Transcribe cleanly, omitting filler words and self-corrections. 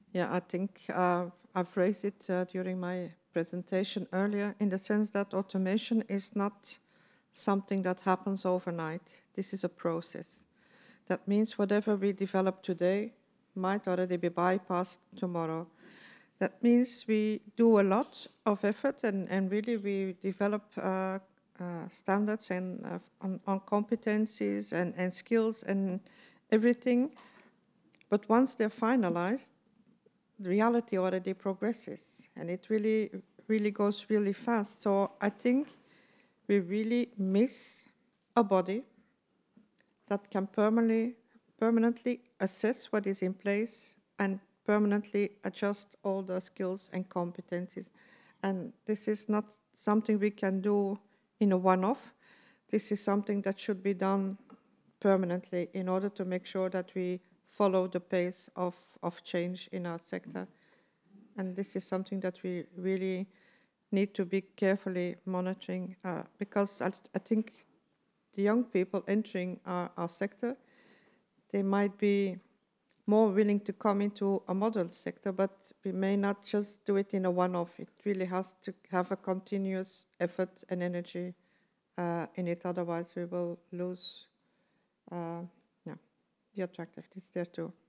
Yeah, I think I've raised it during my presentation earlier in the sense that automation is not something that happens overnight. This is a process. That means whatever we develop today might already be bypassed tomorrow. That means we do a lot of effort and really we develop standards and on competencies and skills and everything. But once they're finalized, the reality already progresses and it really goes really fast. So I think we really miss a body that can permanently assess what is in place and permanently adjust all the skills and competencies. And this is not something we can do in a one-off. This is something that should be done permanently in order to make sure that we follow the pace of change in our sector. And this is something that we really need to be carefully monitoring because I think the young people entering our sector, they might be more willing to come into a model sector, but we may not just do it in a one-off. It really has to have a continuous effort and energy in it, otherwise we will lose yeah, the attractiveness there too.